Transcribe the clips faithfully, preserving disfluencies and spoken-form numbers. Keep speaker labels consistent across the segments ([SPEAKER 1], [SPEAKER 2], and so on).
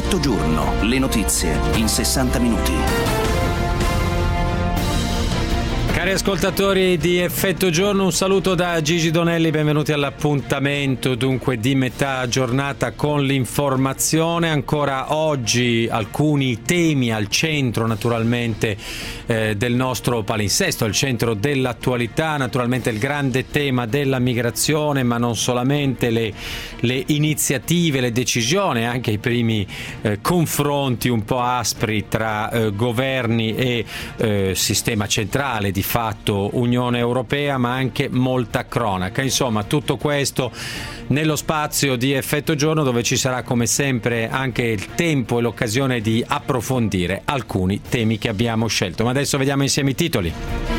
[SPEAKER 1] Effetto giorno, le notizie in sessanta minuti.
[SPEAKER 2] Cari ascoltatori di Effetto Giorno, un saluto da Gigi Donelli, benvenuti all'appuntamento dunque di metà giornata con l'informazione. Ancora oggi alcuni temi al centro naturalmente eh, del nostro palinsesto, al centro dell'attualità, naturalmente il grande tema della migrazione, ma non solamente, le, le iniziative, le decisioni, anche i primi eh, confronti un po' aspri tra eh, governi e eh, sistema centrale di fatto Unione Europea, ma anche molta cronaca. Insomma, tutto questo nello spazio di Effetto Giorno, dove ci sarà come sempre anche il tempo e l'occasione di approfondire alcuni temi che abbiamo scelto. Ma adesso vediamo insieme i titoli.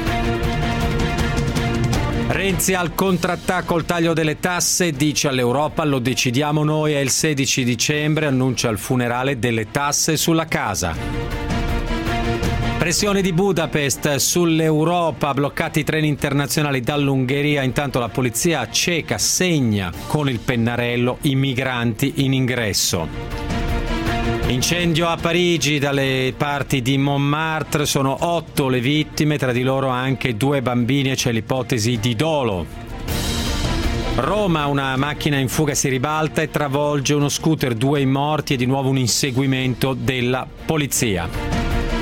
[SPEAKER 2] Renzi al contrattacco, il taglio delle tasse, dice all'Europa lo decidiamo noi, è il sedici dicembre, annuncia il funerale delle tasse sulla casa. Pressione di Budapest sull'Europa, bloccati i treni internazionali dall'Ungheria, intanto la polizia ceca segna con il pennarello i migranti in ingresso. Incendio a Parigi, dalle parti di Montmartre, sono otto le vittime, tra di loro anche due bambini e c'è l'ipotesi di dolo. Roma, una macchina in fuga si ribalta e travolge uno scooter, due morti e di nuovo un inseguimento della polizia.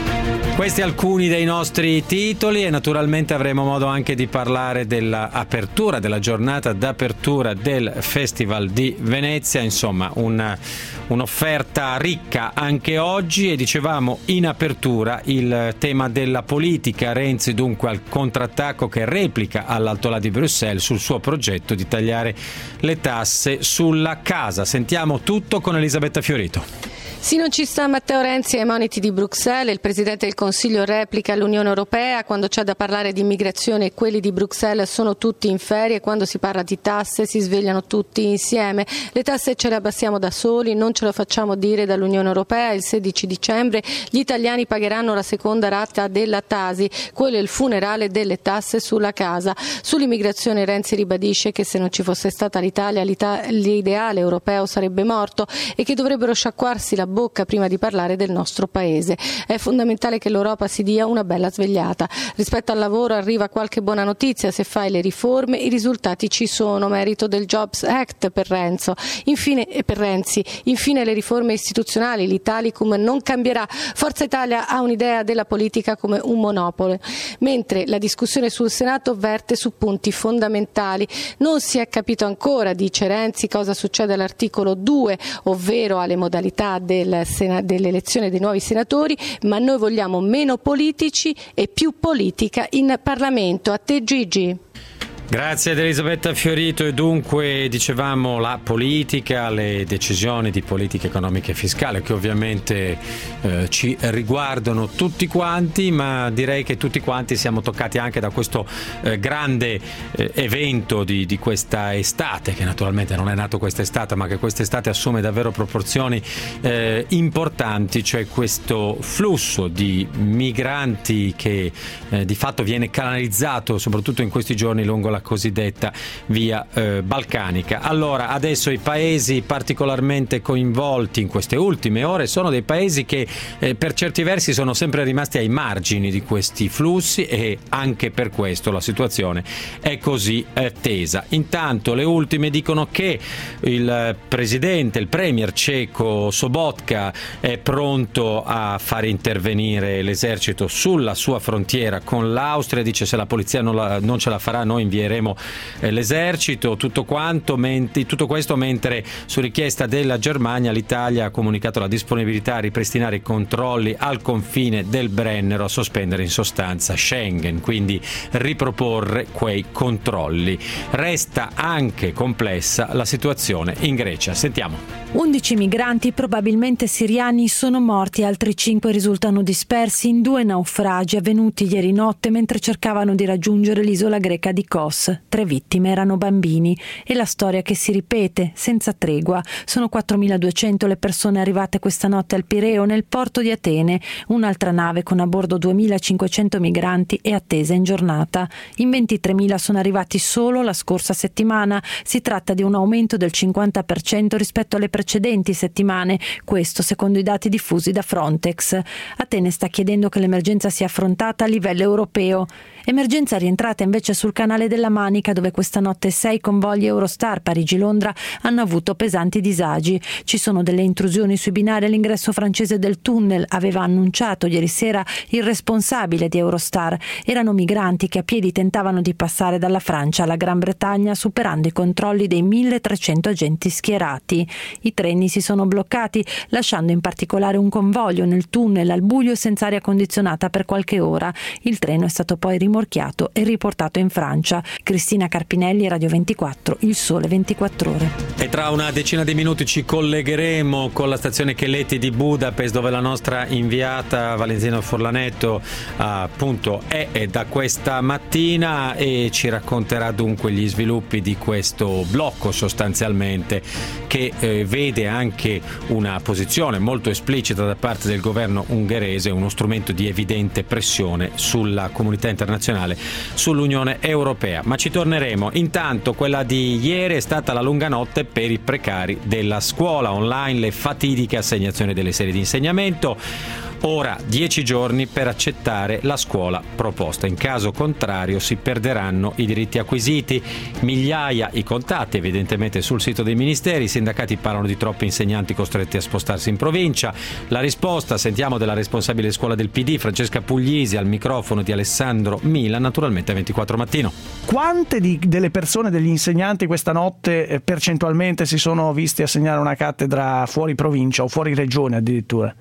[SPEAKER 2] Questi alcuni dei nostri titoli e naturalmente avremo modo anche di parlare dell'apertura, della giornata d'apertura del Festival di Venezia, insomma un, un'offerta ricca anche oggi. E dicevamo in apertura il tema della politica, Renzi dunque al contrattacco che replica all'Alto Là di Bruxelles sul suo progetto di tagliare le tasse sulla casa. Sentiamo tutto con Elisabetta Fiorito.
[SPEAKER 3] Sì, non ci sta Matteo Renzi ai moniti di Bruxelles, il Presidente del Consiglio replica all'Unione Europea, quando c'è da parlare di immigrazione quelli di Bruxelles sono tutti in ferie, quando si parla di tasse si svegliano tutti insieme, le tasse ce le abbassiamo da soli, non ce lo facciamo dire dall'Unione Europea, il sedici dicembre gli italiani pagheranno la seconda rata della Tasi, quello è il funerale delle tasse sulla casa. Sull'immigrazione Renzi ribadisce che se non ci fosse stata l'Italia, l'Ita- l'ideale europeo sarebbe morto e che dovrebbero sciacquarsi la bocca prima di parlare del nostro paese. È fondamentale che l'Europa si dia una bella svegliata. Rispetto al lavoro arriva qualche buona notizia: se fai le riforme i risultati ci sono, merito del Jobs Act per Renzo. Infine, e per Renzi, infine le riforme istituzionali, l'Italicum non cambierà. Forza Italia ha un'idea della politica come un monopolo, mentre la discussione sul Senato verte su punti fondamentali. Non si è capito ancora, dice Renzi, cosa succede all'articolo due, ovvero alle modalità del dell'elezione dei nuovi senatori, ma noi vogliamo meno politici e più politica in Parlamento. A te Gigi.
[SPEAKER 2] Grazie ad Elisabetta Fiorito. E dunque dicevamo la politica, le decisioni di politica economica e fiscale che ovviamente eh, ci riguardano tutti quanti, ma direi che tutti quanti siamo toccati anche da questo eh, grande eh, evento di, di questa estate, che naturalmente non è nato quest'estate, ma che quest'estate assume davvero proporzioni eh, importanti, cioè questo flusso di migranti che eh, di fatto viene canalizzato soprattutto in questi giorni lungo la cosiddetta via eh, balcanica. Allora, adesso i paesi particolarmente coinvolti in queste ultime ore sono dei paesi che eh, per certi versi sono sempre rimasti ai margini di questi flussi e anche per questo la situazione è così eh, tesa. Intanto le ultime dicono che il presidente, il premier ceco Sobotka è pronto a fare intervenire l'esercito sulla sua frontiera con l'Austria, dice se la polizia non, la, non ce la farà noi invieremo eh, l'esercito, tutto quanto menti, tutto questo mentre su richiesta della Germania l'Italia ha comunicato la disponibilità a ripristinare i controlli al confine del Brennero, a sospendere in sostanza Schengen, quindi riproporre quei controlli. Resta anche complessa la situazione in Grecia. Sentiamo.
[SPEAKER 4] undici migranti, probabilmente siriani, sono morti, altri cinque risultano dispersi in due naufragi avvenuti ieri notte mentre cercavano di raggiungere l'isola greca di Kos. Chios. Tre vittime erano bambini e la storia che si ripete senza tregua. Sono quattromiladuecento le persone arrivate questa notte al Pireo nel porto di Atene. Un'altra nave con a bordo duemilacinquecento migranti è attesa in giornata. In ventitremila sono arrivati solo la scorsa settimana. Si tratta di un aumento del cinquanta per cento rispetto alle precedenti settimane, questo secondo i dati diffusi da Frontex. Atene sta chiedendo che l'emergenza sia affrontata a livello europeo. Emergenza rientrata invece sul canale della Manica, dove questa notte sei convogli Eurostar Parigi-Londra hanno avuto pesanti disagi. Ci sono delle intrusioni sui binari all'ingresso francese del tunnel, aveva annunciato ieri sera il responsabile di Eurostar. Erano migranti che a piedi tentavano di passare dalla Francia alla Gran Bretagna superando i controlli dei milletrecento agenti schierati. I treni si sono bloccati, lasciando in particolare un convoglio nel tunnel al buio e senza aria condizionata per qualche ora. Il treno è stato poi rimorchiato e riportato in Francia. Cristina Carpinelli, Radio ventiquattro, Il Sole ventiquattro Ore.
[SPEAKER 2] E tra una decina di minuti ci collegheremo con la stazione Chelletti di Budapest, dove la nostra inviata Valentina Forlanetto appunto è da questa mattina e ci racconterà dunque gli sviluppi di questo blocco, sostanzialmente, che eh, vede anche una posizione molto esplicita da parte del governo ungherese, uno strumento di evidente pressione sulla comunità internazionale, sull'Unione Europea. Ma ci torneremo. Intanto quella di ieri è stata la lunga notte per i precari della scuola online, le fatidiche assegnazioni delle sedi di insegnamento. Ora dieci giorni per accettare la scuola proposta. In caso contrario si perderanno i diritti acquisiti. Migliaia i contatti evidentemente sul sito dei ministeri. I sindacati parlano di troppi insegnanti costretti a spostarsi in provincia. La risposta sentiamo della responsabile scuola del P D Francesca Puglisi al microfono di Alessandro Mila, naturalmente a ventiquattro Mattino.
[SPEAKER 5] Quante di, delle persone, degli insegnanti questa notte eh, percentualmente si sono visti assegnare una cattedra fuori provincia o fuori regione addirittura?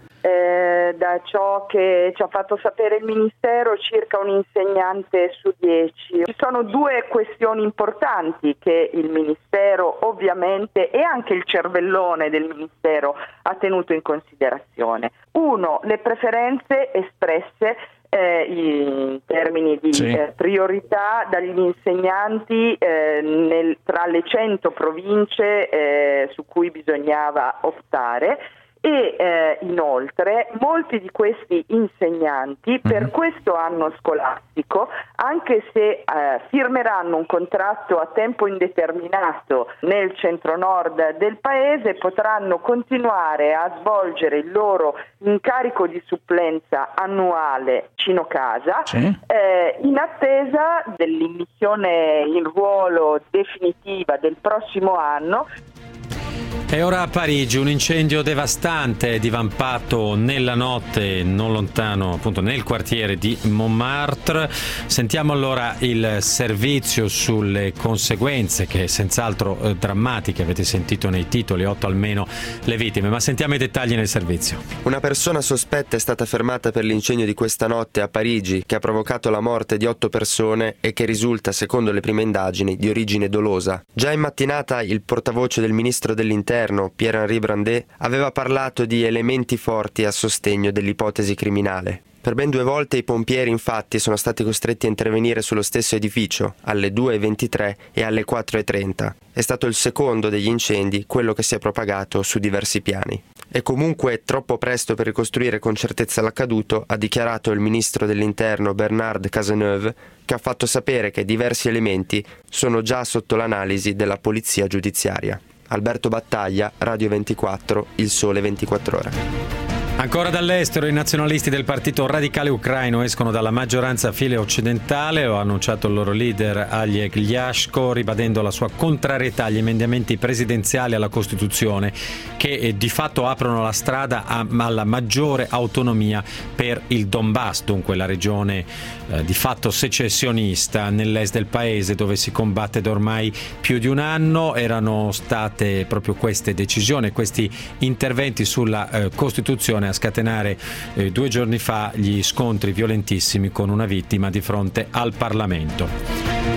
[SPEAKER 6] Da ciò che ci ha fatto sapere il Ministero, circa un insegnante su dieci. Ci sono due questioni importanti che il Ministero ovviamente e anche il cervellone del Ministero ha tenuto in considerazione. Uno, le preferenze espresse Eh, in termini di sì. eh, priorità dagli insegnanti eh, nel, tra le cento province eh, su cui bisognava optare. E eh, inoltre molti di questi insegnanti per mm-hmm. questo anno scolastico, anche se eh, firmeranno un contratto a tempo indeterminato nel centro-nord del paese, potranno continuare a svolgere il loro incarico di supplenza annuale vicino casa, sì. eh, in attesa dell'immissione in ruolo definitiva del prossimo anno.
[SPEAKER 2] E ora a Parigi un incendio devastante è divampato nella notte non lontano, appunto nel quartiere di Montmartre. Sentiamo allora il servizio sulle conseguenze, che è senz'altro eh, drammatiche, avete sentito nei titoli, otto almeno le vittime, ma sentiamo i dettagli nel servizio.
[SPEAKER 7] Una persona sospetta è stata fermata per l'incendio di questa notte a Parigi, che ha provocato la morte di otto persone e che risulta, secondo le prime indagini, di origine dolosa. Già in mattinata il portavoce del ministro dell'Interno, Pierre-Henri Brandet, aveva parlato di elementi forti a sostegno dell'ipotesi criminale. Per ben due volte i pompieri infatti sono stati costretti a intervenire sullo stesso edificio, alle due e ventitré e alle quattro e trenta. È stato il secondo degli incendi, quello che si è propagato su diversi piani. È comunque troppo presto per ricostruire con certezza l'accaduto, ha dichiarato il ministro dell'Interno Bernard Cazeneuve, che ha fatto sapere che diversi elementi sono già sotto l'analisi della polizia giudiziaria. Alberto Battaglia, Radio ventiquattro, Il Sole ventiquattro Ore.
[SPEAKER 2] Ancora dall'estero, i nazionalisti del partito radicale ucraino escono dalla maggioranza file occidentale. Lo ha annunciato il loro leader Oleg Lyashko, ribadendo la sua contrarietà agli emendamenti presidenziali alla Costituzione, che eh, di fatto aprono la strada a, alla maggiore autonomia per il Donbass, dunque la regione eh, di fatto secessionista nell'est del paese, dove si combatte da ormai più di un anno. Erano state proprio queste decisioni, questi interventi sulla eh, Costituzione a scatenare eh, due giorni fa gli scontri violentissimi con una vittima di fronte al Parlamento.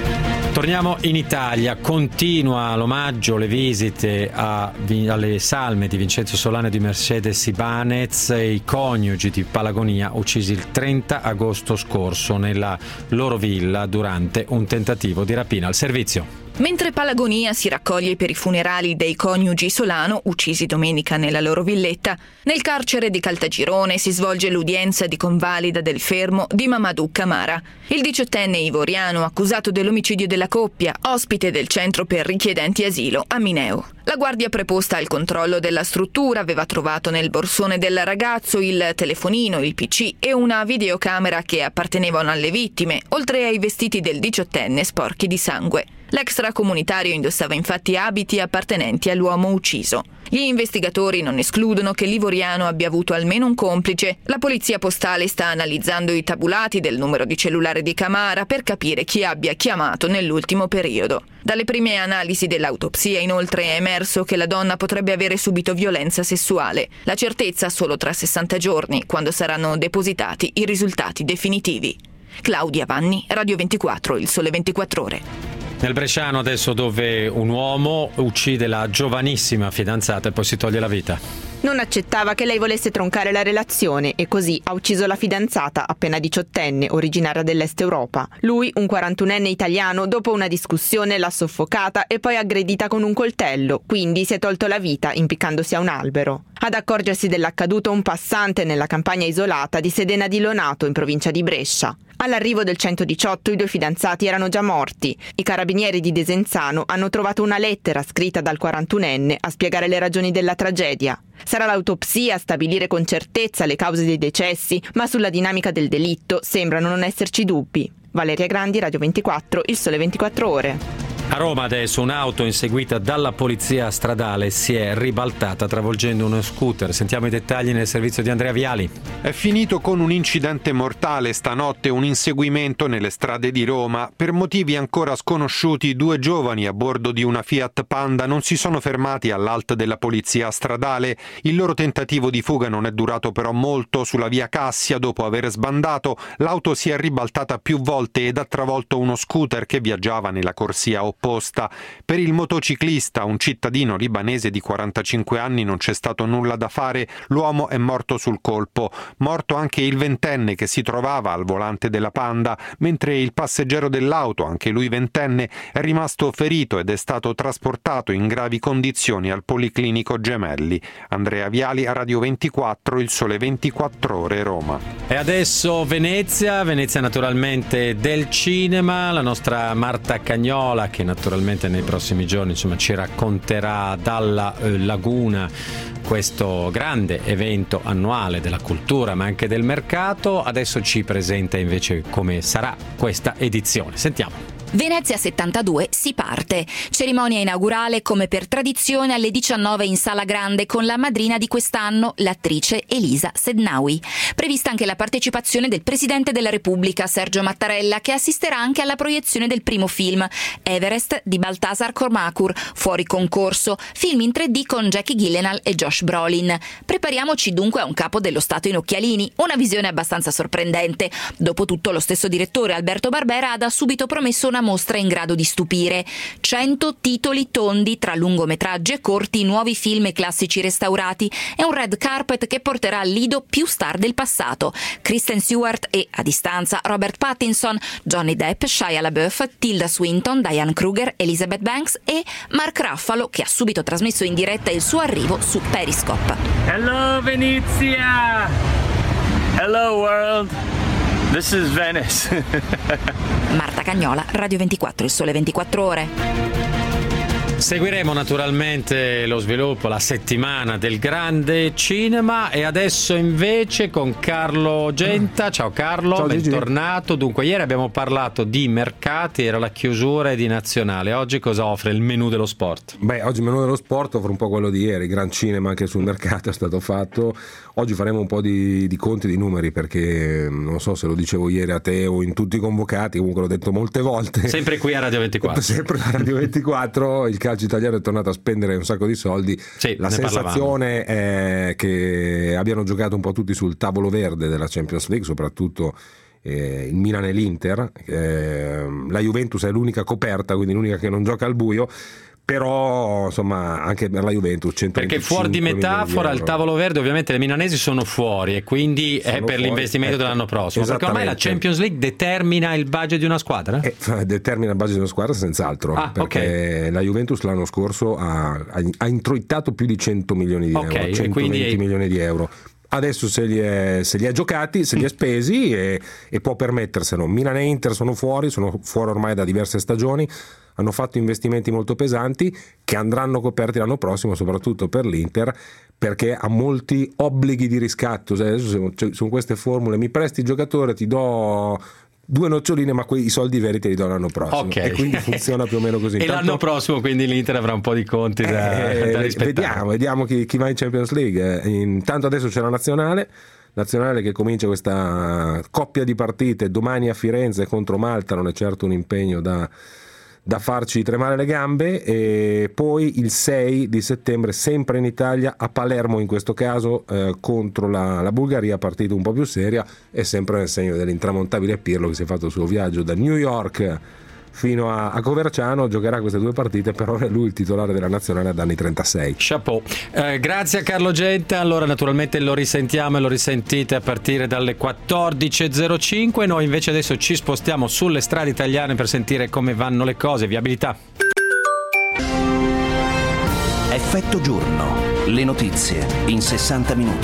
[SPEAKER 2] Torniamo in Italia, continua l'omaggio, le visite a, alle salme di Vincenzo Solano e di Mercedes Ibanez, i coniugi di Palagonia uccisi il trenta agosto scorso nella loro villa durante un tentativo di rapina. Al servizio.
[SPEAKER 8] Mentre Palagonia si raccoglie per i funerali dei coniugi Solano, uccisi domenica nella loro villetta, nel carcere di Caltagirone si svolge l'udienza di convalida del fermo di Mamadou Camara, il diciottenne ivoriano accusato dell'omicidio della coppia, ospite del centro per richiedenti asilo a Mineo. La guardia preposta al controllo della struttura aveva trovato nel borsone del ragazzo il telefonino, il P C e una videocamera che appartenevano alle vittime, oltre ai vestiti del diciottenne sporchi di sangue. L'extracomunitario indossava infatti abiti appartenenti all'uomo ucciso. Gli investigatori non escludono che l'ivoriano abbia avuto almeno un complice. La polizia postale sta analizzando i tabulati del numero di cellulare di Camara per capire chi abbia chiamato nell'ultimo periodo. Dalle prime analisi dell'autopsia inoltre è emerso che la donna potrebbe avere subito violenza sessuale. La certezza solo tra sessanta giorni, quando saranno depositati i risultati definitivi. Claudia Vanni, Radio ventiquattro, Il Sole ventiquattro Ore.
[SPEAKER 2] Nel Bresciano adesso, dove un uomo uccide la giovanissima fidanzata e poi si toglie la vita.
[SPEAKER 9] Non accettava che lei volesse troncare la relazione e così ha ucciso la fidanzata, appena diciottenne, originaria dell'Est Europa. Lui, un quarantunenne italiano, dopo una discussione l'ha soffocata e poi aggredita con un coltello, quindi si è tolto la vita impiccandosi a un albero. Ad accorgersi dell'accaduto un passante nella campagna isolata di Sedena di Lonato, in provincia di Brescia. All'arrivo del centodiciotto i due fidanzati erano già morti. I carabinieri di Desenzano hanno trovato una lettera scritta dal quarantunenne a spiegare le ragioni della tragedia. Sarà l'autopsia a stabilire con certezza le cause dei decessi, ma sulla dinamica del delitto sembrano non esserci dubbi. Valeria Grandi, Radio ventiquattro, Il Sole ventiquattro Ore.
[SPEAKER 2] A Roma adesso un'auto inseguita dalla polizia stradale si è ribaltata travolgendo uno scooter. Sentiamo i dettagli nel servizio di Andrea Viali.
[SPEAKER 10] È finito con un incidente mortale stanotte, un inseguimento nelle strade di Roma. Per motivi ancora sconosciuti, due giovani a bordo di una Fiat Panda non si sono fermati all'A L T della polizia stradale. Il loro tentativo di fuga non è durato però molto. Sulla via Cassia, dopo aver sbandato, l'auto si è ribaltata più volte ed ha travolto uno scooter che viaggiava nella corsia opposta. Per il motociclista, un cittadino libanese di quarantacinque anni, non c'è stato nulla da fare, l'uomo è morto sul colpo. Morto anche il ventenne che si trovava al volante della Panda, mentre il passeggero dell'auto, anche lui ventenne, è rimasto ferito ed è stato trasportato in gravi condizioni al Policlinico Gemelli. Andrea Viali, a Radio ventiquattro, Il Sole ventiquattro Ore, Roma.
[SPEAKER 2] E adesso Venezia, Venezia naturalmente del cinema, la nostra Marta Cagnola che naturalmente nei prossimi giorni insomma ci racconterà dalla eh, laguna questo grande evento annuale della cultura ma anche del mercato. Adesso ci presenta invece come sarà questa edizione. Sentiamo.
[SPEAKER 11] Venezia settantadue si parte. Cerimonia inaugurale come per tradizione alle diciannove in Sala Grande con la madrina di quest'anno, l'attrice Elisa Sednaoui. Prevista anche la partecipazione del Presidente della Repubblica Sergio Mattarella, che assisterà anche alla proiezione del primo film, Everest di Baltasar Kormákur, fuori concorso, film in tre D con Jackie Gyllenhaal e Josh Brolin. Prepariamoci dunque a un capo dello Stato in occhialini, una visione abbastanza sorprendente. Dopotutto lo stesso direttore Alberto Barbera ha da subito promesso una mostra in grado di stupire. cento titoli tondi tra lungometraggi e corti, nuovi film e classici restaurati e un red carpet che porterà al lido più star del passato: Kristen Stewart e, a distanza, Robert Pattinson, Johnny Depp, Shia LaBeouf, Tilda Swinton, Diane Kruger, Elizabeth Banks e Mark Ruffalo, che ha subito trasmesso in diretta il suo arrivo su Periscope.
[SPEAKER 12] Hello Venezia! Hello world! This is Venice.
[SPEAKER 11] Marta Cagnola, Radio ventiquattro, Il Sole ventiquattro Ore.
[SPEAKER 2] Seguiremo naturalmente lo sviluppo, la settimana del grande cinema e adesso invece con Carlo Genta. Ciao Carlo,
[SPEAKER 13] ciao,
[SPEAKER 2] bentornato. Dunque ieri abbiamo parlato di mercati, era la chiusura e di nazionale. Oggi cosa offre il menù dello sport?
[SPEAKER 13] Beh, oggi il menù dello sport offre un po' quello di ieri, gran cinema anche sul mercato è stato fatto. Oggi faremo un po' di, di conti di numeri perché non so se lo dicevo ieri a te o in tutti i convocati, comunque l'ho detto molte volte.
[SPEAKER 2] Sempre qui a Radio ventiquattro.
[SPEAKER 13] Sempre a Radio ventiquattro, il calcio italiano è tornato a spendere un sacco di soldi.
[SPEAKER 2] Sì,
[SPEAKER 13] la sensazione è che abbiano giocato un po' tutti sul tavolo verde della Champions League, soprattutto eh, il Milan e l'Inter, eh, la Juventus è l'unica coperta, quindi l'unica che non gioca al buio. Però insomma anche per la Juventus
[SPEAKER 2] perché fuori di metafora il tavolo verde ovviamente le milanesi sono fuori e quindi sono è per fuori, l'investimento ecco, dell'anno prossimo, perché ormai la Champions League determina il budget di una squadra?
[SPEAKER 13] Eh, determina il budget di una squadra senz'altro, ah, perché okay. la Juventus l'anno scorso ha, ha introitato più di cento milioni di okay, euro, centoventi è... milioni di euro. Adesso se li, è, se li ha giocati, se li ha spesi e, e può permetterselo. Milan e Inter sono fuori, sono fuori ormai da diverse stagioni, hanno fatto investimenti molto pesanti che andranno coperti l'anno prossimo, soprattutto per l'Inter, perché ha molti obblighi di riscatto. Cioè, adesso sono queste formule, mi presti il giocatore, ti do due noccioline, ma quei soldi veri te li do l'anno prossimo, okay. E quindi funziona più o meno così.
[SPEAKER 2] E Tanto... l'anno prossimo quindi l'Inter avrà un po' di conti da, eh, da rispettare.
[SPEAKER 13] Vediamo, vediamo chi, chi va in Champions League. Intanto adesso c'è la nazionale nazionale che comincia questa coppia di partite domani a Firenze contro Malta, non è certo un impegno da da farci tremare le gambe, e poi il sei di settembre sempre in Italia a Palermo, in questo caso eh, contro la, la Bulgaria, partita un po' più seria e sempre nel segno dell'intramontabile Pirlo che si è fatto il suo viaggio da New York fino a, a Coverciano, giocherà queste due partite, però è lui il titolare della nazionale ad anni trentasei.
[SPEAKER 2] Chapeau. Eh, grazie a Carlo Genta. Allora naturalmente lo risentiamo e lo risentite a partire dalle quattordici e zero cinque. Noi invece adesso ci spostiamo sulle strade italiane per sentire come vanno le cose, viabilità.
[SPEAKER 1] Effetto giorno, le notizie in sessanta minuti.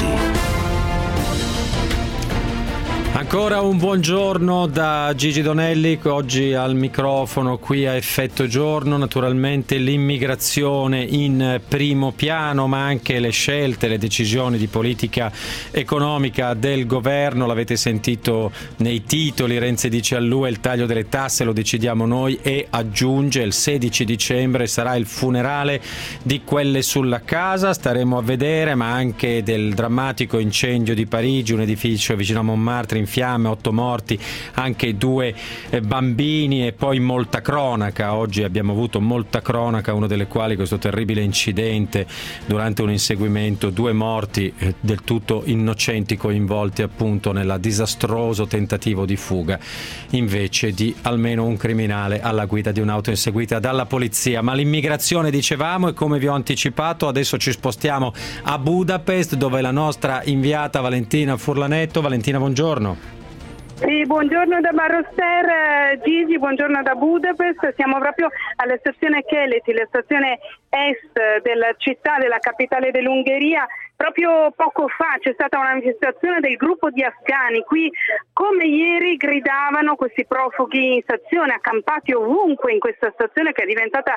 [SPEAKER 2] Ancora un buongiorno da Gigi Donelli, oggi al microfono qui a Effetto Giorno. Naturalmente l'immigrazione in primo piano, ma anche le scelte, le decisioni di politica economica del governo. L'avete sentito nei titoli, Renzi dice all'U E il taglio delle tasse lo decidiamo noi, e aggiunge il sedici dicembre sarà il funerale di quelle sulla casa. Staremo a vedere, ma anche del drammatico incendio di Parigi, un edificio vicino a Montmartre in fiamme, otto morti, anche due bambini, e poi molta cronaca. Oggi abbiamo avuto molta cronaca, una delle quali questo terribile incidente durante un inseguimento, due morti eh, del tutto innocenti coinvolti appunto nel disastroso tentativo di fuga invece di almeno un criminale alla guida di un'auto inseguita dalla polizia. Ma l'immigrazione, dicevamo, e come vi ho anticipato adesso ci spostiamo a Budapest, dove la nostra inviata Valentina Furlanetto. Valentina, buongiorno.
[SPEAKER 14] Sì, buongiorno da Baroster, Gigi, buongiorno da Budapest. Siamo proprio alla stazione Keleti, la stazione est della città, della capitale dell'Ungheria. Proprio poco fa c'è stata una manifestazione del gruppo di afghani. Qui, come ieri, gridavano questi profughi in stazione, accampati ovunque in questa stazione che è diventata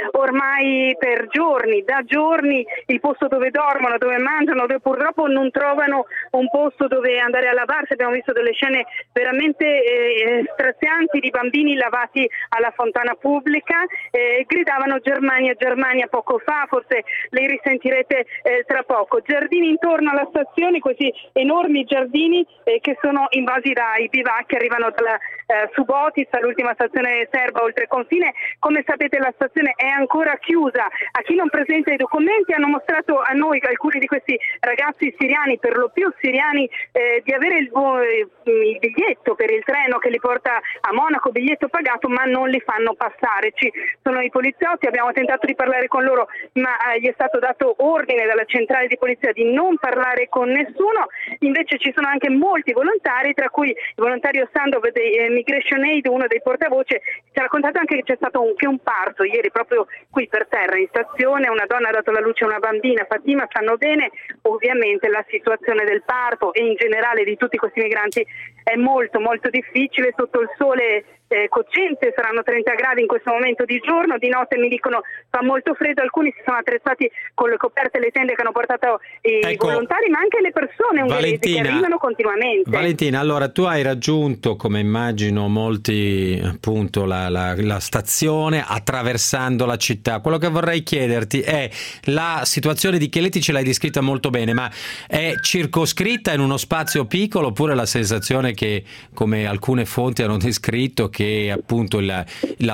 [SPEAKER 14] ormai per giorni, da giorni, il posto dove dormono, dove mangiano, dove purtroppo non trovano un posto dove andare a lavarsi. Abbiamo visto delle scene veramente eh, strazianti di bambini lavati alla fontana pubblica. Eh, gridavano Germania, Germania poco fa, forse le risentirete eh, tra poco. Giardini intorno alla stazione, questi enormi giardini eh, che sono invasi dai bivacchi, arrivano dalla eh, Subotica, l'ultima stazione serba oltre confine. Come sapete la stazione è ancora chiusa. A chi non presenta i documenti hanno mostrato a noi, alcuni di questi ragazzi siriani, per lo più siriani, eh, di avere il, il biglietto per il treno che li porta a Monaco, biglietto pagato, ma non li fanno passare. Ci sono i poliziotti, abbiamo tentato di parlare con loro, ma eh, gli è stato dato ordine dalla centrale di polizia di non parlare con nessuno. Invece ci sono anche molti volontari, tra cui il volontario Sandov dei eh, Migration Aid, uno dei portavoce. Ci ha raccontato anche che c'è stato un, che un parto ieri proprio qui per terra in stazione, una donna ha dato alla luce una bambina, Fatima, stanno bene. Ovviamente la situazione del parto e in generale di tutti questi migranti è molto molto difficile sotto il sole eh, cocente. Saranno trenta gradi in questo momento di giorno, di notte mi dicono fa molto freddo. Alcuni si sono attrezzati con le coperte e le tende che hanno portato i ecco, volontari, ma anche le persone ungheresi che arrivano continuamente.
[SPEAKER 2] Valentina, allora tu hai raggiunto, come immagino molti, appunto la, la, la stazione attraversando la città. Quello che vorrei chiederti è la situazione di Keleti, ce l'hai descritta molto bene, ma è circoscritta in uno spazio piccolo, oppure la sensazione che, come alcune fonti hanno descritto, che appunto la, la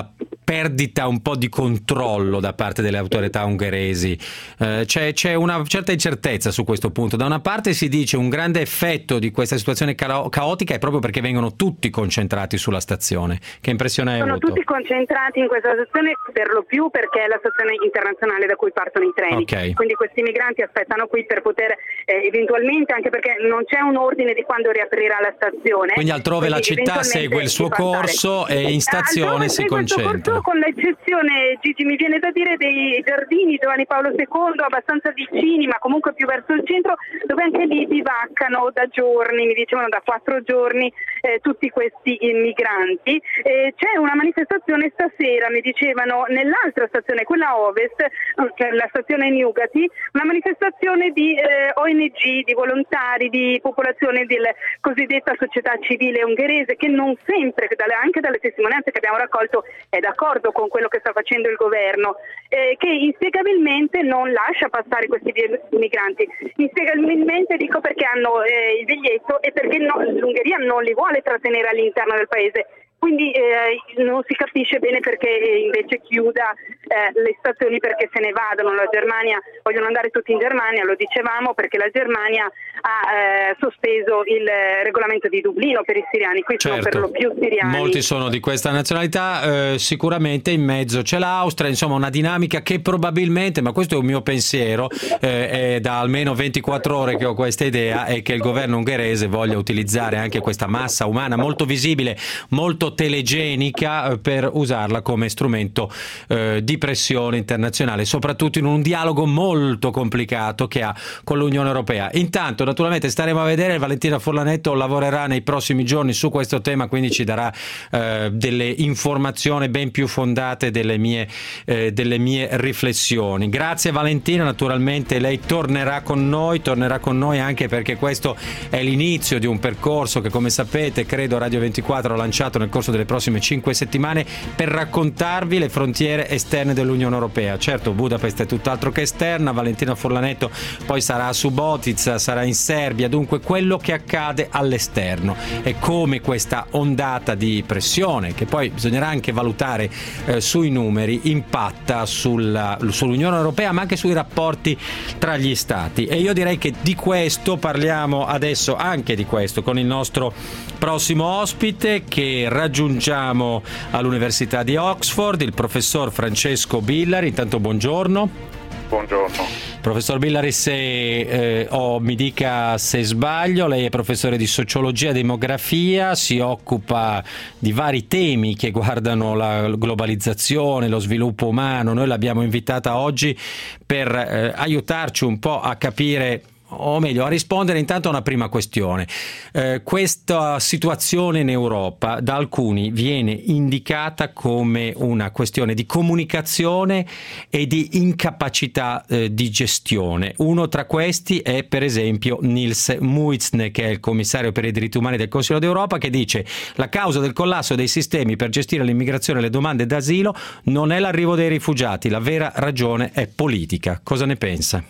[SPEAKER 2] perdita un po' di controllo da parte delle autorità ungheresi. Eh, c'è, c'è una certa incertezza su questo punto. Da una parte si dice un grande effetto di questa situazione ca- caotica è proprio perché vengono tutti concentrati sulla stazione. Che impressione hai
[SPEAKER 14] Sono
[SPEAKER 2] avuto?
[SPEAKER 14] tutti concentrati in questa stazione per lo più perché è la stazione internazionale da cui partono i treni.
[SPEAKER 2] Okay.
[SPEAKER 14] Quindi questi migranti aspettano qui per poter eh, eventualmente, anche perché non c'è un ordine di quando riaprirà la stazione.
[SPEAKER 2] Quindi altrove la città segue il suo corso e in stazione si concentra.
[SPEAKER 14] Con l'eccezione, Gigi, mi viene da dire, dei giardini Giovanni Paolo secondo abbastanza vicini, ma comunque più verso il centro, dove anche lì bivaccano da giorni, mi dicevano da quattro giorni, eh, tutti questi immigranti. Eh, c'è una manifestazione stasera, mi dicevano, nell'altra stazione, quella ovest, cioè la stazione Newgate, una manifestazione di eh, O N G, di volontari, di popolazione della cosiddetta società civile ungherese, che non sempre, anche dalle testimonianze che abbiamo raccolto, è d'accordo con quello che sta facendo il governo, eh, che inspiegabilmente non lascia passare questi migranti. Inspiegabilmente dico perché hanno eh, il biglietto e perché no, l'Ungheria non li vuole trattenere all'interno del paese. Quindi eh, non si capisce bene perché invece chiuda eh, le stazioni, perché se ne vadano. La Germania, vogliono andare tutti in Germania, lo dicevamo, perché la Germania ha eh, sospeso il regolamento di Dublino per i siriani. Qui
[SPEAKER 2] certo.
[SPEAKER 14] sono per lo più siriani.
[SPEAKER 2] Molti sono di questa nazionalità, eh, sicuramente in mezzo c'è l'Austria, insomma una dinamica che probabilmente, ma questo è un mio pensiero, eh, è da almeno ventiquattro ore che ho questa idea, è che il governo ungherese voglia utilizzare anche questa massa umana molto visibile, molto telegenica, per usarla come strumento eh, di pressione internazionale, soprattutto in un dialogo molto complicato che ha con l'Unione Europea. Intanto naturalmente staremo a vedere, Valentina Forlanetto lavorerà nei prossimi giorni su questo tema, quindi ci darà eh, delle informazioni ben più fondate delle mie, eh, delle mie riflessioni. Grazie Valentina, naturalmente lei tornerà con noi, tornerà con noi anche perché questo è l'inizio di un percorso che, come sapete, credo Radio ventiquattro ha lanciato nel corso delle prossime cinque settimane per raccontarvi le frontiere esterne dell'Unione Europea. Certo, Budapest è tutt'altro che esterna, Valentina Forlanetto poi sarà a Subotica, sarà in Serbia, dunque quello che accade all'esterno e come questa ondata di pressione, che poi bisognerà anche valutare eh, sui numeri, impatta sulla, sull'Unione Europea ma anche sui rapporti tra gli Stati. E io direi che di questo parliamo adesso, anche di questo, con il nostro prossimo ospite che raggiungiamo all'Università di Oxford, il professor Francesco Billari. Intanto buongiorno.
[SPEAKER 15] Buongiorno.
[SPEAKER 2] Professor Billari, se eh, oh, mi dica se sbaglio, lei è professore di sociologia e demografia, si occupa di vari temi che guardano la globalizzazione, lo sviluppo umano. Noi l'abbiamo invitata oggi per eh, aiutarci un po' a capire, o meglio a rispondere intanto a una prima questione. Eh, questa situazione in Europa da alcuni viene indicata come una questione di comunicazione e di incapacità eh, di gestione. Uno tra questi è per esempio Nils Muizne, che è il commissario per i diritti umani del Consiglio d'Europa, che dice: la causa del collasso dei sistemi per gestire l'immigrazione e le domande d'asilo non è l'arrivo dei rifugiati, la vera ragione è politica. Cosa ne pensa?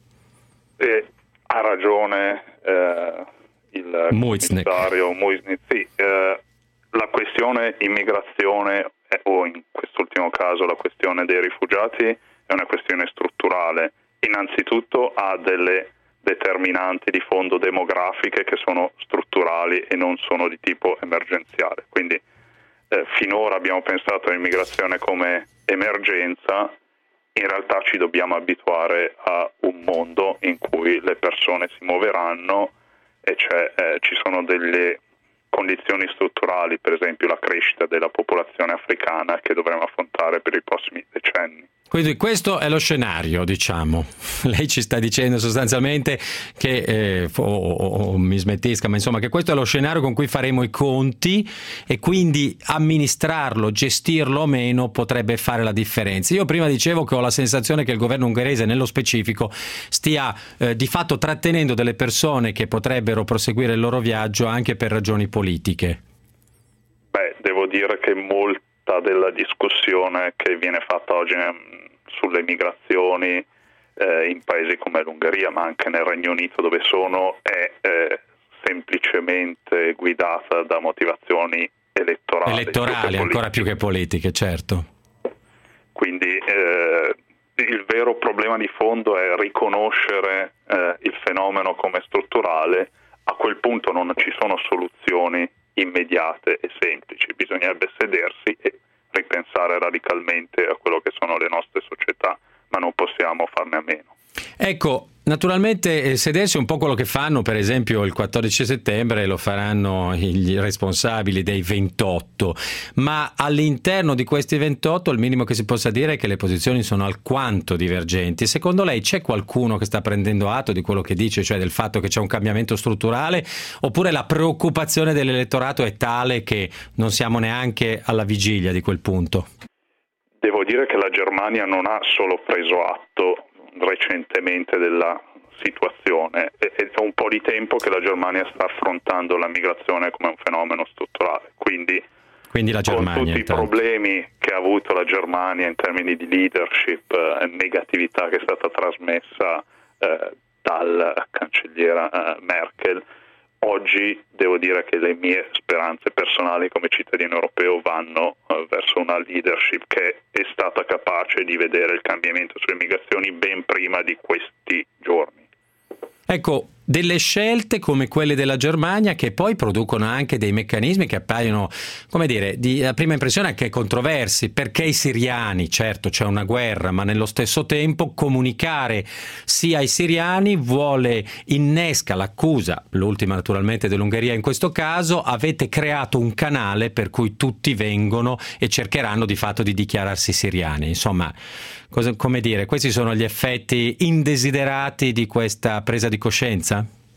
[SPEAKER 15] Eh. Ha ragione eh, il commissario Muizne. Sì, eh, la questione immigrazione eh, o in quest'ultimo caso la questione dei rifugiati è una questione strutturale. Innanzitutto ha delle determinanti di fondo demografiche che sono strutturali e non sono di tipo emergenziale. Quindi eh, finora abbiamo pensato all'immigrazione come emergenza. In realtà ci dobbiamo abituare a un mondo in cui le persone si muoveranno e cioè, eh, ci sono delle condizioni strutturali, per esempio la crescita della popolazione africana, che dovremo affrontare per i prossimi decenni.
[SPEAKER 2] Quindi questo è lo scenario, diciamo. Lei ci sta dicendo sostanzialmente che, eh, o, o, o mi smettisca, ma insomma che questo è lo scenario con cui faremo i conti e quindi amministrarlo, gestirlo o meno potrebbe fare la differenza. Io prima dicevo che ho la sensazione che il governo ungherese nello specifico stia eh, di fatto trattenendo delle persone che potrebbero proseguire il loro viaggio anche per ragioni politiche.
[SPEAKER 15] Beh, devo dire che molta della discussione che viene fatta oggi sulle migrazioni eh, in paesi come l'Ungheria, ma anche nel Regno Unito dove sono, è eh, semplicemente guidata da motivazioni elettorali.
[SPEAKER 2] Elettorali, più ancora più che politiche, certo.
[SPEAKER 15] Quindi eh, il vero problema di fondo è riconoscere eh, il fenomeno come strutturale. A quel punto non ci sono soluzioni immediate e semplici, bisognerebbe sedersi e ripensare radicalmente a quello che sono le nostre società, ma non possiamo farne a meno.
[SPEAKER 2] Ecco, naturalmente eh, sedersi è un po' quello che fanno per esempio il quattordici settembre, lo faranno i responsabili dei ventotto, ma all'interno di questi ventotto il minimo che si possa dire è che le posizioni sono alquanto divergenti. Secondo lei c'è qualcuno che sta prendendo atto di quello che dice, cioè del fatto che c'è un cambiamento strutturale, oppure la preoccupazione dell'elettorato è tale che non siamo neanche alla vigilia di quel punto?
[SPEAKER 15] Devo dire che la Germania non ha solo preso atto recentemente della situazione, è un po' di tempo che la Germania sta affrontando la migrazione come un fenomeno strutturale, quindi,
[SPEAKER 2] quindi la Germania,
[SPEAKER 15] con tutti
[SPEAKER 2] intanto.
[SPEAKER 15] i problemi che ha avuto la Germania in termini di leadership e eh, negatività che è stata trasmessa eh, dal cancelliera eh, Merkel, oggi devo dire che le mie speranze personali come cittadino europeo vanno uh, verso una leadership che è stata capace di vedere il cambiamento sulle migrazioni ben prima di questi giorni.
[SPEAKER 2] Ecco, delle scelte come quelle della Germania che poi producono anche dei meccanismi che appaiono, come dire, di a prima impressione anche controversi, perché i siriani, certo c'è una guerra, ma nello stesso tempo comunicare sia ai siriani vuole, innesca l'accusa, l'ultima naturalmente dell'Ungheria in questo caso, avete creato un canale per cui tutti vengono e cercheranno di fatto di dichiararsi siriani, insomma, cosa, come dire, questi sono gli effetti indesiderati di questa presa di coscienza?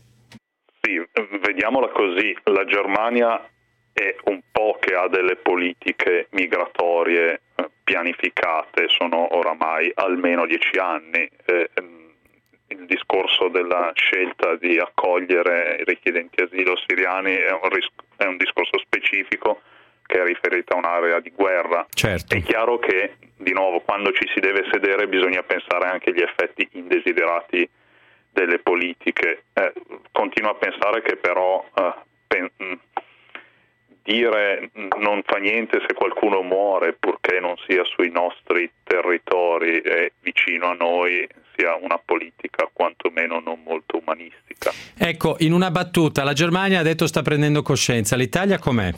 [SPEAKER 15] Sì, vediamola così, la Germania è un po' che ha delle politiche migratorie pianificate, sono oramai almeno dieci anni. Eh, il discorso della scelta di accogliere i richiedenti asilo siriani è un, ris- è un discorso specifico che è riferito a un'area di guerra.
[SPEAKER 2] Certo.
[SPEAKER 15] È chiaro che, di nuovo, quando ci si deve sedere bisogna pensare anche agli effetti indesiderati delle politiche. Eh, continuo a pensare che però eh, pen- dire non fa niente se qualcuno muore purché non sia sui nostri territori e vicino a noi sia una politica quantomeno non molto umanistica.
[SPEAKER 2] Ecco, in una battuta, la Germania ha detto sta prendendo coscienza, l'Italia com'è?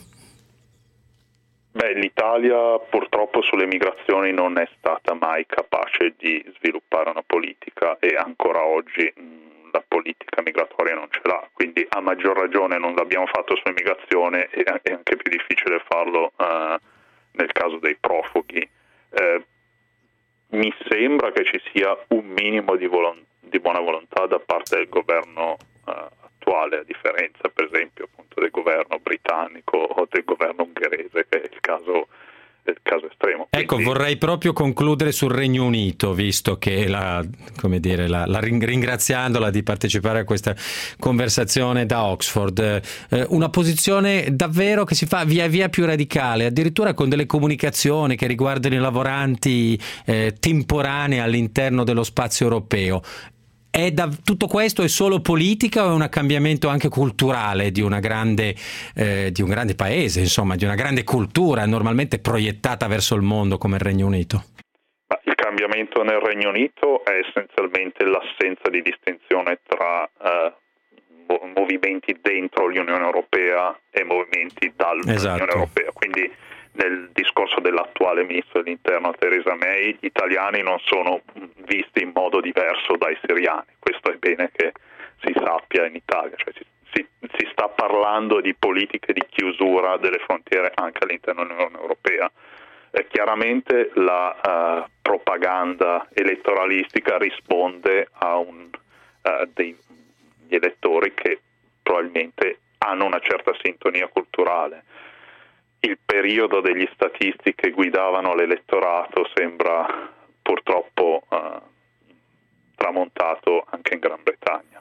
[SPEAKER 15] Beh, l'Italia purtroppo sulle migrazioni non è stata mai capace di sviluppare una politica e ancora oggi mh, la politica migratoria non ce l'ha, quindi a maggior ragione non l'abbiamo fatto sull'immigrazione e è anche più difficile farlo uh, nel caso dei profughi. Eh, mi sembra che ci sia un minimo di, volon- di buona volontà da parte del governo uh, attuale, a differenza per esempio appunto del governo britannico o del governo ungherese, che è il caso, è il caso estremo.
[SPEAKER 2] Ecco,
[SPEAKER 15] Quindi...
[SPEAKER 2] vorrei proprio concludere sul Regno Unito, visto che la, come dire, la, la ringraziandola di partecipare a questa conversazione da Oxford, eh, una posizione davvero che si fa via via più radicale, addirittura con delle comunicazioni che riguardano i lavoranti eh, temporanei all'interno dello spazio europeo. È da, tutto questo è solo politica o è un cambiamento anche culturale di una grande eh, di un grande paese, insomma, di una grande cultura normalmente proiettata verso il mondo come il Regno Unito?
[SPEAKER 15] Ma il cambiamento nel Regno Unito è essenzialmente l'assenza di distinzione tra eh, movimenti dentro l'Unione Europea e movimenti dall'Unione
[SPEAKER 2] esatto.
[SPEAKER 15] Europea. Quindi nel discorso dell'attuale ministro dell'Interno Theresa May, gli italiani non sono visti in modo diverso dai siriani. Questo è bene che si sappia in Italia, cioè si, si, si sta parlando di politiche di chiusura delle frontiere anche all'interno dell'Unione Europea. Eh, chiaramente la uh, propaganda elettoralistica risponde a un, uh, degli elettori che probabilmente hanno una certa sintonia culturale. Il periodo degli statisti che guidavano l'elettorato sembra purtroppo uh, tramontato anche in Gran Bretagna.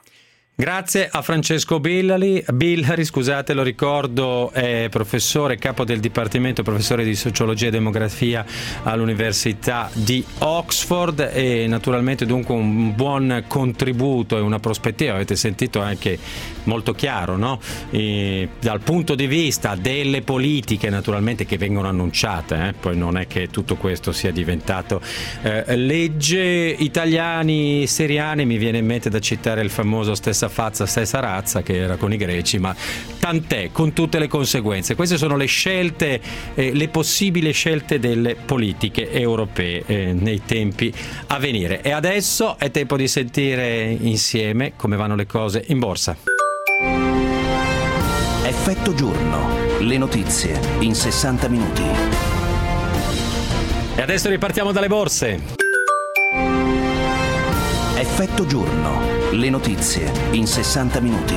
[SPEAKER 2] Grazie a Francesco Billari, Billari, scusate, lo ricordo, è professore, capo del Dipartimento, professore di Sociologia e Demografia all'Università di Oxford, e naturalmente dunque un buon contributo e una prospettiva, avete sentito, anche molto chiaro, no? E dal punto di vista delle politiche naturalmente che vengono annunciate, eh? Poi non è che tutto questo sia diventato eh, legge. Italiani, siriani, mi viene in mente da citare il famoso stessa fazza, stessa razza, che era con i greci, ma tant'è, con tutte le conseguenze. Queste sono le scelte, eh, le possibili scelte delle politiche europee eh, nei tempi a venire. E adesso è tempo di sentire insieme come vanno le cose in borsa.
[SPEAKER 1] Effetto giorno, le notizie in sessanta minuti.
[SPEAKER 2] E adesso ripartiamo dalle borse.
[SPEAKER 1] Effetto giorno, le notizie in sessanta minuti.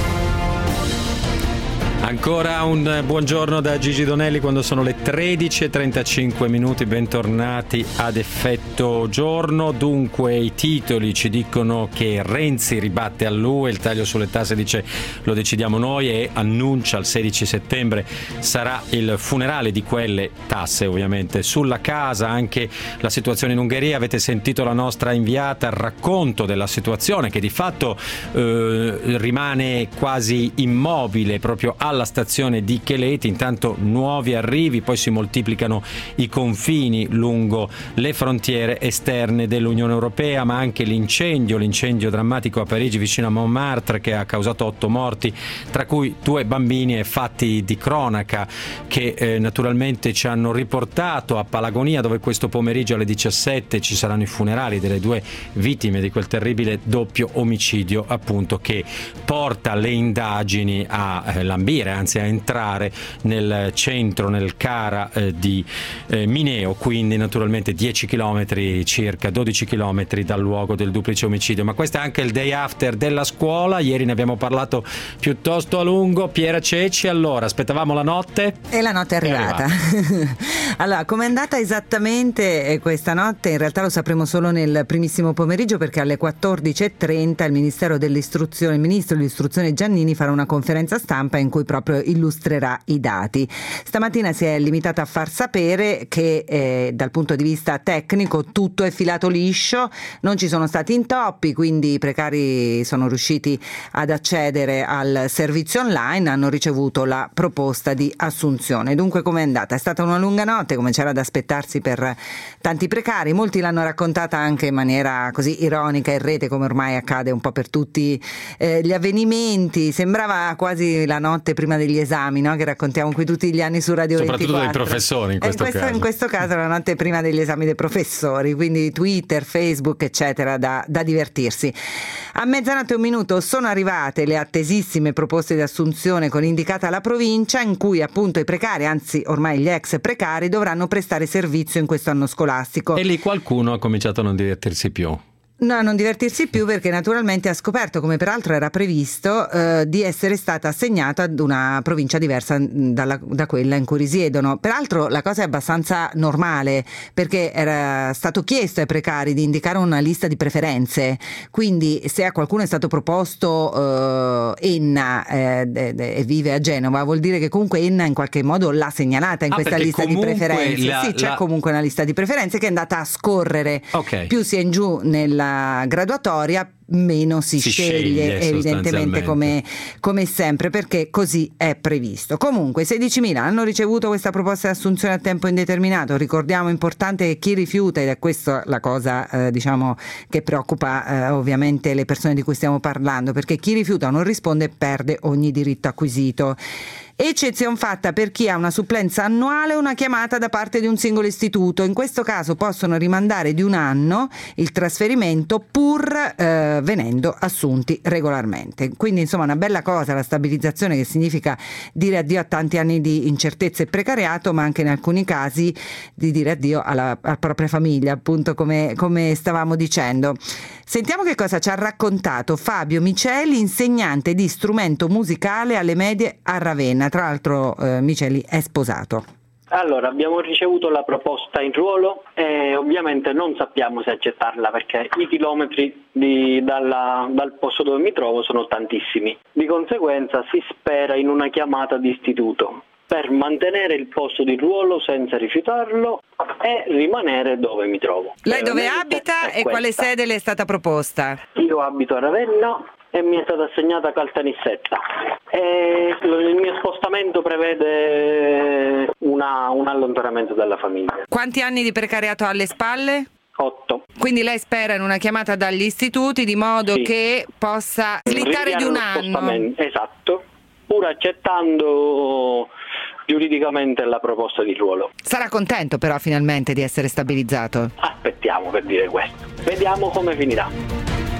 [SPEAKER 2] Ancora un buongiorno da Gigi Donelli quando sono le tredici e trentacinque minuti, bentornati ad Effetto Giorno. Dunque i titoli ci dicono che Renzi ribatte all'U E, il taglio sulle tasse dice lo decidiamo noi, e annuncia il sedici settembre sarà il funerale di quelle tasse ovviamente. Sulla casa anche la situazione in Ungheria, avete sentito la nostra inviata, il racconto della situazione che di fatto eh, rimane quasi immobile proprio alla stazione di Cheleti. Intanto nuovi arrivi, poi si moltiplicano i confini lungo le frontiere esterne dell'Unione Europea, ma anche l'incendio, l'incendio drammatico a Parigi vicino a Montmartre che ha causato otto morti, tra cui due bambini, e fatti di cronaca che eh, naturalmente ci hanno riportato a Palagonia, dove questo pomeriggio alle diciassette ci saranno i funerali delle due vittime di quel terribile doppio omicidio, appunto, che porta le indagini a eh, lambire, anzi a entrare nel centro, nel Cara eh, di eh, Mineo, quindi naturalmente dieci chilometri, circa dodici chilometri dal luogo del duplice omicidio. Ma questo è anche il day after della scuola, ieri ne abbiamo parlato piuttosto a lungo. Piera Ceci, allora aspettavamo la notte
[SPEAKER 16] e la notte è arrivata, è arrivata. Allora, com'è andata esattamente questa notte? In realtà lo sapremo solo nel primissimo pomeriggio, perché alle quattordici e trenta il Ministero dell'Istruzione, il Ministro dell'Istruzione Giannini farà una conferenza stampa in cui proprio illustrerà i dati. Stamattina si è limitata a far sapere che eh, dal punto di vista tecnico tutto è filato liscio, non ci sono stati intoppi, quindi i precari sono riusciti ad accedere al servizio online, hanno ricevuto la proposta di assunzione. Dunque, com'è andata? È stata una lunga notte, come c'era da aspettarsi per tanti precari. Molti l'hanno raccontata anche in maniera così ironica in rete, come ormai accade un po' per tutti eh, gli avvenimenti. Sembrava quasi la notte prima degli esami, no? Che raccontiamo qui tutti gli anni su Radio
[SPEAKER 2] soprattutto
[SPEAKER 16] ventiquattro.
[SPEAKER 2] Dei professori in questo,
[SPEAKER 16] in questo
[SPEAKER 2] caso
[SPEAKER 16] in questo caso la notte prima degli esami dei professori, quindi Twitter, Facebook eccetera, da, da divertirsi. A mezzanotte e un minuto sono arrivate le attesissime proposte di assunzione con indicata la provincia, in cui appunto i precari, anzi ormai gli ex precari, dovranno prestare servizio in questo anno scolastico.
[SPEAKER 2] E lì qualcuno ha cominciato a non divertirsi più.
[SPEAKER 16] No, non divertirsi più, perché naturalmente ha scoperto, come peraltro era previsto, eh, di essere stata assegnata ad una provincia diversa dalla, da quella in cui risiedono. Peraltro la cosa è abbastanza normale, perché era stato chiesto ai precari di indicare una lista di preferenze, quindi se a qualcuno è stato proposto eh, Enna eh, e vive a Genova, vuol dire che comunque Enna in qualche modo l'ha segnalata in
[SPEAKER 2] ah,
[SPEAKER 16] questa lista di preferenze.
[SPEAKER 2] La,
[SPEAKER 16] sì, c'è
[SPEAKER 2] la...
[SPEAKER 16] comunque una lista di preferenze che è andata a scorrere.
[SPEAKER 2] Okay.
[SPEAKER 16] Più si è in giù nella graduatoria, meno si,
[SPEAKER 2] si
[SPEAKER 16] sceglie,
[SPEAKER 2] sceglie
[SPEAKER 16] evidentemente, come, come sempre, perché così è previsto. Comunque sedicimila hanno ricevuto questa proposta di assunzione a tempo indeterminato. Ricordiamo, importante, che chi rifiuta, ed è questa la cosa eh, diciamo che preoccupa eh, ovviamente le persone di cui stiamo parlando, perché chi rifiuta o non risponde perde ogni diritto acquisito. Eccezione fatta per chi ha una supplenza annuale o una chiamata da parte di un singolo istituto. In questo caso possono rimandare di un anno il trasferimento, pur eh, venendo assunti regolarmente. Quindi insomma una bella cosa la stabilizzazione, che significa dire addio a tanti anni di incertezza e precariato, ma anche in alcuni casi di dire addio alla, alla propria famiglia, appunto, come, come stavamo dicendo. Sentiamo che cosa ci ha raccontato Fabio Miceli, insegnante di strumento musicale alle medie a Ravenna. Tra l'altro eh, Miceli è sposato.
[SPEAKER 17] Allora, abbiamo ricevuto la proposta in ruolo e ovviamente non sappiamo se accettarla perché i chilometri di, dalla, dal posto dove mi trovo sono tantissimi. Di conseguenza si spera in una chiamata di istituto per mantenere il posto di ruolo senza rifiutarlo e rimanere dove mi trovo.
[SPEAKER 16] Lei dove abita e quale sede le è stata proposta?
[SPEAKER 17] Io abito a Ravenna e mi è stata assegnata Caltanissetta. E il mio spostamento prevede una, un allontanamento dalla famiglia.
[SPEAKER 16] Quanti anni di precariato ha alle spalle?
[SPEAKER 17] Otto.
[SPEAKER 16] Quindi lei spera in una chiamata dagli istituti di modo sì. che possa slittare di un anno.
[SPEAKER 17] Esatto, pur accettando giuridicamente la proposta di ruolo.
[SPEAKER 16] Sarà contento però finalmente di essere stabilizzato?
[SPEAKER 17] Aspettiamo per dire questo. Vediamo come finirà.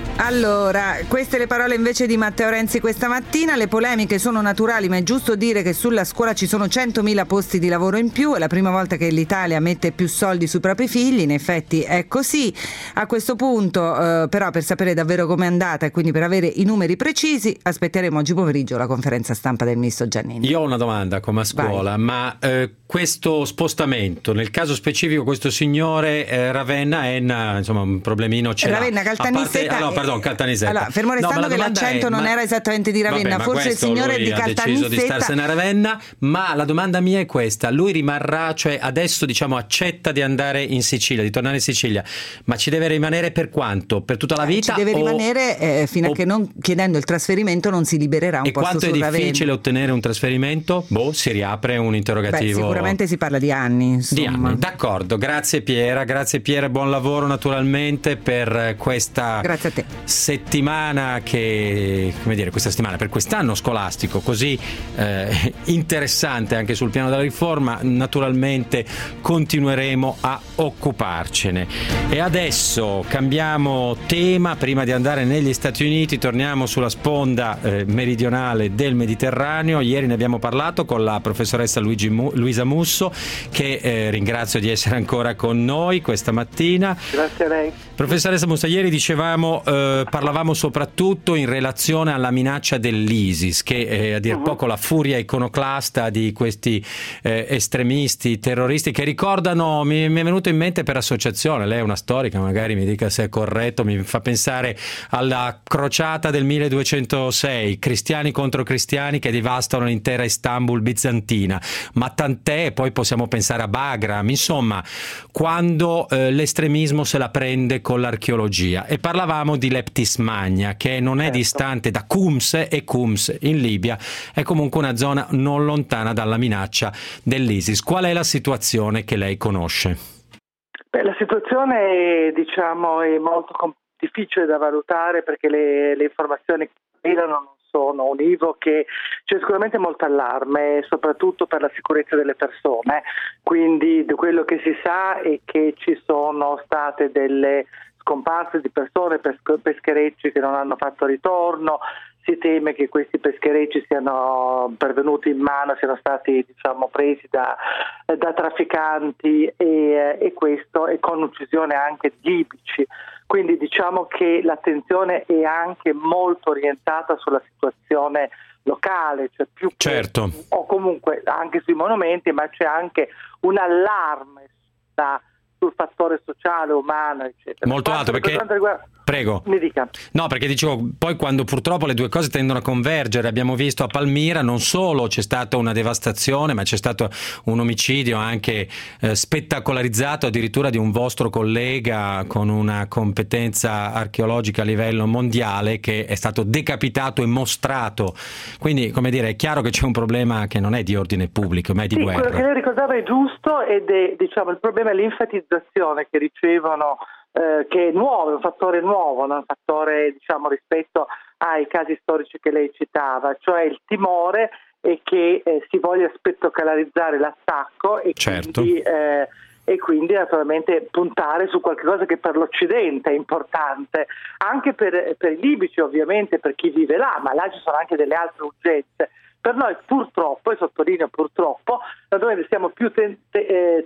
[SPEAKER 16] Allora, queste le parole invece di Matteo Renzi questa mattina. Le polemiche sono naturali, ma è giusto dire che sulla scuola ci sono centomila posti di lavoro in più. È la prima volta che l'Italia mette più soldi sui propri figli, in effetti è così. A questo punto, eh, però, per sapere davvero com'è andata e quindi per avere i numeri precisi, aspetteremo oggi pomeriggio la conferenza stampa del ministro Giannini.
[SPEAKER 2] Io ho una domanda come a scuola, Vai. ma eh, questo spostamento, nel caso specifico questo signore eh, Ravenna è una, insomma, un problemino ce l'ha.
[SPEAKER 16] Ravenna, Caltanissetta.
[SPEAKER 2] Allora, pardon, Caltanissetta.
[SPEAKER 16] Allora, fermo restando no, che l'accento è, non ma, era esattamente di Ravenna,
[SPEAKER 2] vabbè,
[SPEAKER 16] forse il signore di Caltanissetta ha deciso
[SPEAKER 2] di starsene a Ravenna, ma la domanda mia è questa: lui rimarrà, cioè adesso diciamo accetta di andare in Sicilia, di tornare in Sicilia, ma ci deve rimanere per quanto? Per tutta la vita?
[SPEAKER 16] Eh, ci deve
[SPEAKER 2] o,
[SPEAKER 16] rimanere eh, fino
[SPEAKER 2] o,
[SPEAKER 16] a che non, chiedendo il trasferimento non si libererà un
[SPEAKER 2] e
[SPEAKER 16] posto su Ravenna.
[SPEAKER 2] E quanto è difficile ottenere un trasferimento? Boh, si riapre un interrogativo.
[SPEAKER 16] Beh, sicuramente si parla di anni, insomma.
[SPEAKER 2] Di anni, d'accordo. Grazie Piera, grazie Piera, buon lavoro naturalmente per questa
[SPEAKER 16] grazie a te.
[SPEAKER 2] settimana che, come dire, questa settimana per quest'anno scolastico così eh, interessante anche sul piano della riforma. Naturalmente continueremo a occuparcene. E adesso cambiamo tema, prima di andare negli Stati Uniti torniamo sulla sponda eh, meridionale del Mediterraneo. Ieri ne abbiamo parlato con la professoressa Luigi Mu- Luisa Musso, che eh, ringrazio di essere ancora con noi questa mattina.
[SPEAKER 18] Grazie a lei.
[SPEAKER 2] Professoressa Musso, ieri dicevamo eh, parlavamo soprattutto in relazione alla minaccia dell'ISIS, che è a dir poco la furia iconoclasta di questi eh, estremisti terroristi che ricordano, mi, mi è venuto in mente per associazione, lei è una storica, magari mi dica se è corretto, mi fa pensare alla crociata del milleduecentosei, cristiani contro cristiani che devastano l'intera Istanbul bizantina, ma tant'è, poi possiamo pensare a Bagram, insomma, quando eh, l'estremismo se la prende con l'archeologia. E parlavamo di Leptis Magna, che non è certo. distante da Kums, e Kums in Libia è comunque una zona non lontana dalla minaccia dell'ISIS. Qual è la situazione che lei conosce?
[SPEAKER 18] Beh, la situazione diciamo è molto com- difficile da valutare perché le, le informazioni che arrivano non sono univoche, c'è sicuramente molto allarme soprattutto per la sicurezza delle persone, quindi quello che si sa è che ci sono state delle scomparse di persone, pescherecci che non hanno fatto ritorno, si teme che questi pescherecci siano pervenuti in mano, siano stati diciamo presi da, da trafficanti e, e questo è con uccisione anche di libici. Quindi diciamo che l'attenzione è anche molto orientata sulla situazione locale, cioè più
[SPEAKER 2] certo.
[SPEAKER 18] che, o comunque anche sui monumenti, ma c'è anche un allarme da, sul fattore sociale, umano, eccetera.
[SPEAKER 2] Molto alto, perché...
[SPEAKER 18] Per riguarda...
[SPEAKER 2] Prego.
[SPEAKER 18] Mi dica.
[SPEAKER 2] No, perché dicevo, poi quando purtroppo le due cose tendono a convergere, abbiamo visto a Palmira non solo c'è stata una devastazione, ma c'è stato un omicidio anche eh, spettacolarizzato addirittura di un vostro collega con una competenza archeologica a livello mondiale che è stato decapitato e mostrato. Quindi, come dire, è chiaro che c'è un problema che non è di ordine pubblico, ma è di
[SPEAKER 18] sì,
[SPEAKER 2] guerra.
[SPEAKER 18] Quello che lei ricordava è giusto ed è diciamo il problema è l'enfatizzazione che ricevono Eh, che è nuovo, è un fattore nuovo, no? Un fattore diciamo rispetto ai casi storici che lei citava, cioè il timore è che eh, si voglia spettacolarizzare l'attacco e,
[SPEAKER 2] certo.
[SPEAKER 18] quindi, eh, e quindi naturalmente puntare su qualcosa che per l'Occidente è importante, anche per, per i libici ovviamente, per chi vive là, ma là ci sono anche delle altre urgenze. Per noi purtroppo, e sottolineo purtroppo, noi siamo più te- te- eh,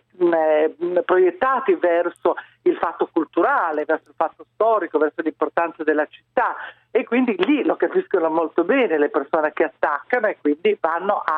[SPEAKER 18] proiettati verso il fatto culturale, verso il fatto storico, verso l'importanza della città e quindi lì lo capiscono molto bene le persone che attaccano e quindi vanno a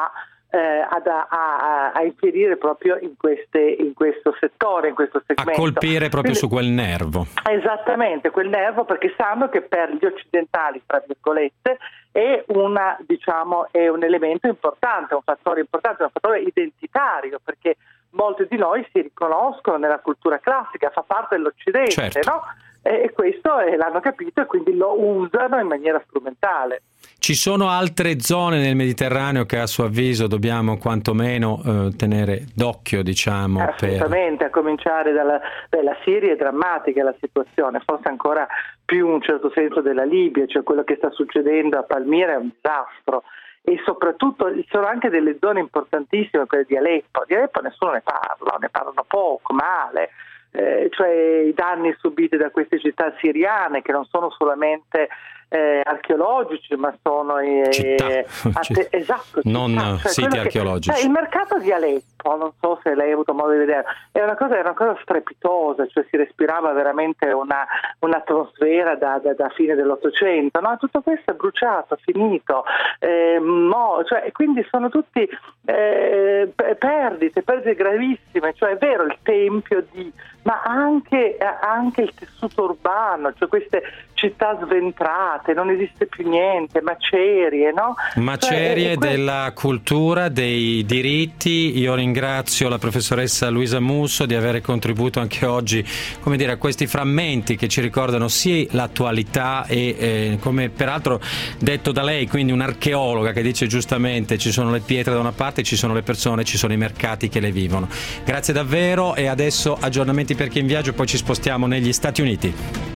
[SPEAKER 18] eh, ad, a, a, a infierire proprio in, queste, in questo settore, in questo segmento.
[SPEAKER 2] A colpire proprio
[SPEAKER 18] Quindi,
[SPEAKER 2] su quel nervo.
[SPEAKER 18] Esattamente, quel nervo, perché sanno che per gli occidentali, tra virgolette, è, una, diciamo, è un elemento importante, un fattore importante, un fattore identitario, perché molti di noi si riconoscono nella cultura classica, fa parte dell'Occidente, certo. no? E questo eh, l'hanno capito e quindi lo usano in maniera strumentale.
[SPEAKER 2] Ci sono altre zone nel Mediterraneo che a suo avviso dobbiamo quantomeno eh, tenere d'occhio, diciamo?
[SPEAKER 18] Assolutamente, per... a cominciare dalla, dalla Siria. È drammatica la situazione, forse ancora più in un certo senso della Libia, cioè quello che sta succedendo a Palmira è un disastro. E soprattutto ci sono anche delle zone importantissime, quelle di Aleppo. Di Aleppo nessuno ne parla, ne parlano poco, male. Eh, cioè i danni subiti da queste città siriane, che non sono solamente eh, archeologici, ma sono eh,
[SPEAKER 2] città,
[SPEAKER 18] ate- esatto,
[SPEAKER 2] non
[SPEAKER 18] città, cioè
[SPEAKER 2] siti
[SPEAKER 18] che,
[SPEAKER 2] archeologici.
[SPEAKER 18] Cioè, il mercato di Aleppo, non so se lei ha avuto modo di vedere, è una cosa, è una cosa strepitosa, cioè si respirava veramente una, un'atmosfera da, da, da fine dell'Ottocento, no? Tutto questo è bruciato, finito, eh, no, cioè, quindi sono tutti eh, perdite, perdite gravissime, cioè è vero il tempio di, ma anche, anche il tessuto urbano, cioè queste città sventrate, non esiste più niente, macerie, no?
[SPEAKER 2] Macerie
[SPEAKER 18] cioè,
[SPEAKER 2] della cultura, dei diritti. Io ringrazio la professoressa Luisa Musso di aver contribuito anche oggi, come dire, a questi frammenti che ci ricordano sì l'attualità e eh, come peraltro detto da lei, quindi un'archeologa che dice giustamente ci sono le pietre da una parte, ci sono le persone, ci sono i mercati che le vivono. Grazie davvero e adesso aggiornamenti per chi è in viaggio, poi ci spostiamo negli Stati Uniti.